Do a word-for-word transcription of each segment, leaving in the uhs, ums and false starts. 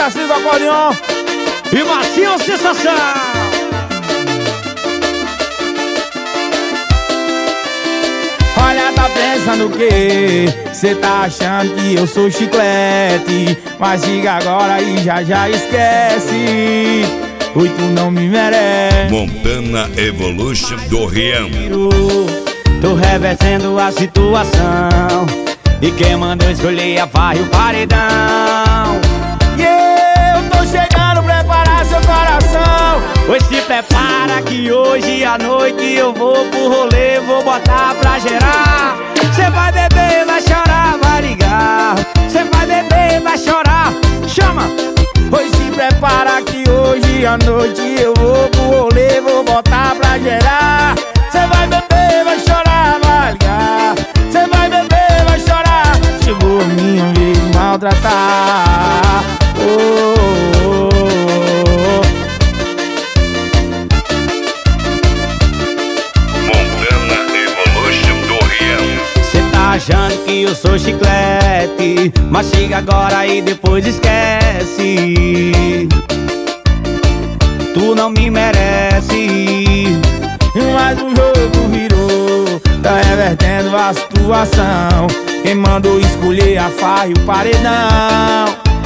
Tarcísio do acordeon e Macio Sensação. Olha, tá pensando o quê? Cê tá achando que eu sou chiclete, mas diga agora e já já esquece. Oi, tu não me merece. Montana Evolution do Rian. Tô revertendo a situação, e quem mandou escolher a farra e o paredão. E eu tô chegando, preparar seu coração. Pois se prepara que hoje à noite eu vou pro rolê, vou botar pra gerar. Cê vai beber, vai chorar, vai ligar. Cê vai beber, vai chorar, chama. Pois se prepara que hoje à noite eu vou pro rolê, vou botar pra gerar. Cê vai beber, vai chorar, vai ligar. Cê vai beber, vai chorar. Chegou a minha vez de maltratar. Oh, oh, oh, oh. Montana Evolution do Rian. Cê tá achando que eu sou chiclete, mas chega agora e depois esquece. Tu não me merece. Mas o jogo virou, tá revertendo a situação. Quem mandou escolher a farra e o paredão.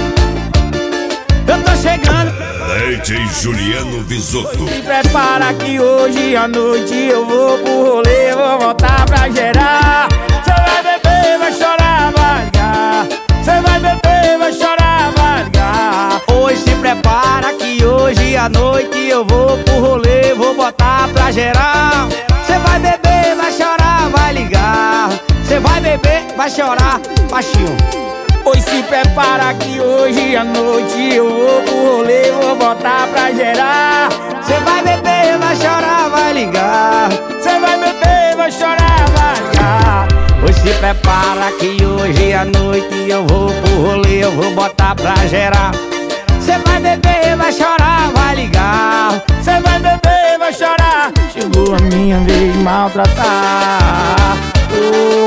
Eu tô chegando, D J Juliano Visoto. se prepara que hoje à noite eu vou pro rolê, vou voltar pra gerar. Cê vai beber, vai chorar, vai ligar. Cê vai beber, vai chorar, vai ligar. Hoje se prepara que hoje à noite eu vou pro rolê, vou botar pra gerar. Cê vai beber, vai chorar, vai ligar. Cê vai beber, vai chorar, baixinho. Pois se prepara que hoje à noite eu vou pro rolê, vou botar pra gerar. Cê vai beber, vai chorar, vai ligar. Cê vai beber, vai chorar, vai ligar. Pois se prepara que hoje à noite eu vou pro rolê, eu vou botar pra gerar. Cê vai beber, vai chorar, vai ligar. Cê vai beber, vai chorar. Chegou a minha vez de maltratar. Oh,